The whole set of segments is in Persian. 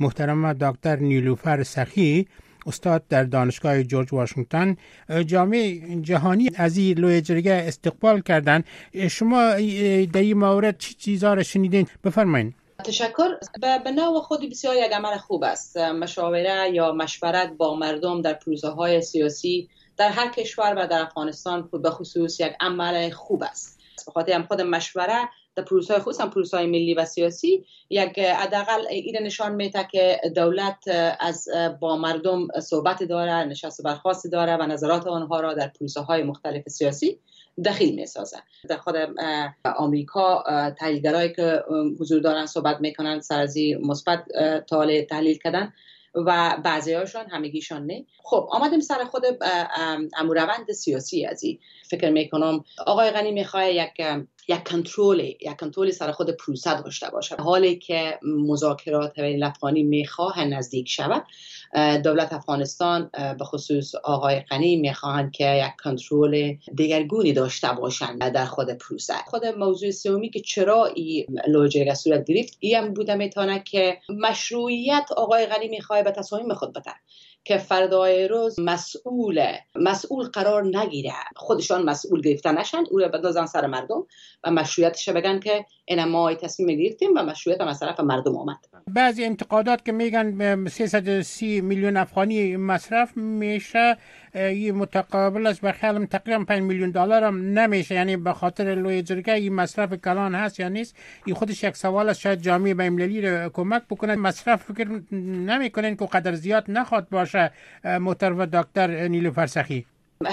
محترم دکتر نیلوفر سخی، استاد در دانشگاه جورج واشنگتن، جامعه جهانی از این لوی جرگه استقبال کردن. شما در این مورد چی چیزا را شنیدین؟ بفرمایید. تشکر. به نوع خودی بسیار یک عمل خوب است. مشاوره یا مشورت با مردم در پروسه های سیاسی در هر کشور و در افغانستان به خصوص یک عمل خوب است. به خاطر هم خود مشوره در پروسه های خصوصا پروسه های ملی و سیاسی یک حداقل این نشان میده که دولت از با مردم صحبت داره، نشست برخاست داره و نظرات آنها را در پروسه های مختلف سیاسی دخیل میسازه. در خود آمریکا تحلیلگرایی که حضور دارن صحبت میکنن سرازی مثبت تحلیل کردن و بعضی هاشون همگیشان نه. خب آمدیم سر خود روند سیاسی ازی فکر میکنم آقای غنی میخواه یک کنترل سر خود پروسه داشته باشه. حالی که مذاکرات بین الافغانی میخواه نزدیک شود، دولت افغانستان به خصوص آقای غنی میخواهند که یک کنترل دیگرگونی داشته باشند در خود پروسه. خود موضوع سومی که چرا این لوجه صورت گرفت این بوده میتونه که مشروعیت آقای غنی میخواه به تصامیم خود بده که فردای روز مسئول قرار نگیره، خودشان مسئول گرفته نشن، او را بندازن سر مردم و مشروعیتش بگن که این ما تصمیم گرفتیم و مشروعیت از طرف مردم آمد. بعضی انتقادات که میگن 330 میلیون افغانی مصرف میشه، این متقابل است به خیالم تقریبا 5 میلیون دلار هم نمیشه. یعنی به خاطر لوی جرگه این مصرف کلان هست یا نیست؟ این خودش یک سوال است. شاید جامعه بین‌المللی را کمک بکنه. مصرف فکر نمیکنین که قدر زیاد نخواد باشه محترم دکتر نیلوفر سخی؟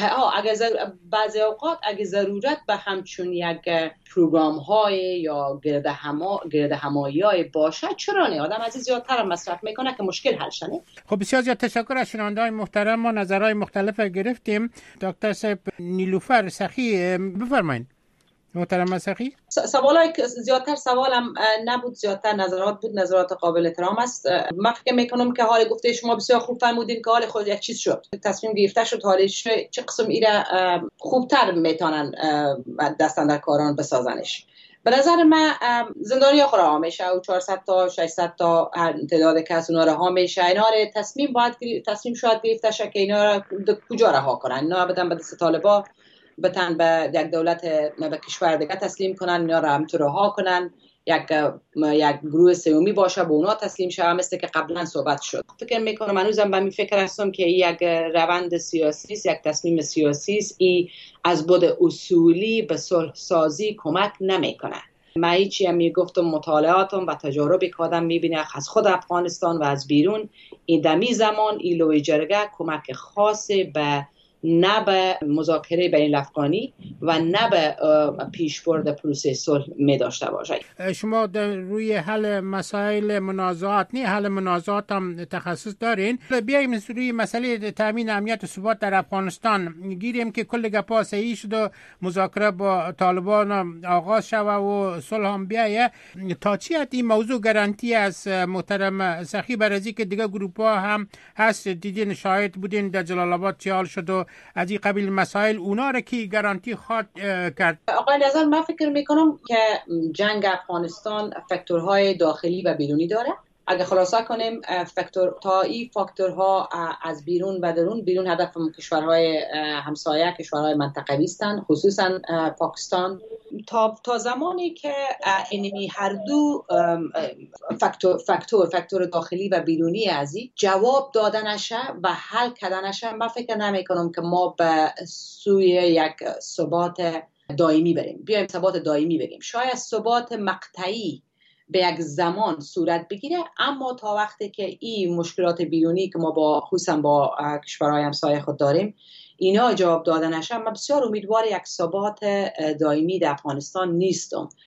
بعضی اوقات اگه ضرورت به همچون یک پروگرام های یا گرد همایی های باشه، چرا نه؟ آدم از زیادتر مصرف میکنه که مشکل حل شده. خب بسیار زیاد تشکر از شنونده های محترم. ما نظرهای مختلف گرفتیم. دکتر صاحب نیلوفر سخی بفرمایید. محترم سخی، سوالای زیادتر سوالم نبود، زیادتر نظرات بود، نظرات قابل احترام است. من فکر میکنم که حال گفته شما بسیار خوب فرمودین که حال خود یک چیز شد، تصمیم گرفته شد، حالش چه قسم ایره خوبتر میتونن دستن در کاران بسازنش. به نظر من زندانی ها رها میشه و 400 تا 600 تا تعداد کس اونا رها میشه. اینا تصمیم شاید گرفته شه که اینا را کجا رها کنن، اینا بدن به دست طالبا، بتن به یک دولت به کشور دیگه تسلیم کنن، اینا را هم تو رها کنن، یک گروه سومی باشه به اونا تسلیم شه، مثل که قبلا صحبت شد. فکر میکنم هنوزم به می فکر هستم که یک روند سیاسی است، یک تصمیم سیاسی است، این از بود اصولی به صلح سازی کمک نمیکنه. من هیچی هم میگفتم مطالعاتم و تجاربی که آدم میبینه از خود افغانستان و از بیرون، این دمی زمان این لوی جرگه کمک خاصی به نه به مذاکره بین الافغانی و نه به پیشبرد پروسه صلح می داشته باشه. شما در روی حل مسائل منازعات، نه حل منازعات هم تخصص دارین. بیاییم روی مسئله تامین امنیت و ثبات در افغانستان گیریم که کل گپا صحیح شد و مذاکره با طالبان آغاز شوه و صلح هم بیایه. تا چی حد این موضوع گارانتی از محترم سخی برازی که دیگه گروپ ها هم هست، دیدین شاهد بودین در جلال آباد چی حال شد و از این قبیل مسائل، اونا را کی گارانتی خواهد کرد؟ آقای نظر، من فکر میکنم که جنگ افغانستان فاکتورهای داخلی و بیرونی داره. اگه خلاصه کنیم فاکتورها از بیرون و درون، بیرون هدف کشورهای همسایه، کشورهای منطقه‌ای هستند، خصوصا پاکستان. تا زمانی که اینمی هر دو فاکتور داخلی و بیرونی ازی جواب داده نشه و حل کرده نشه، من فکر نمی کنم که ما به سوی یک ثبات دائمی بریم. بیایم ثبات دائمی بگیم. شاید ثبات مقطعی به یک زمان صورت بگیره، اما تا وقتی که این مشکلات بیرونی که ما خصوصا با کشورهای همسایه خود داریم اینا جواب داده نشه، من بسیار امیدوار یک ثبات دائمی در افغانستان نیستم.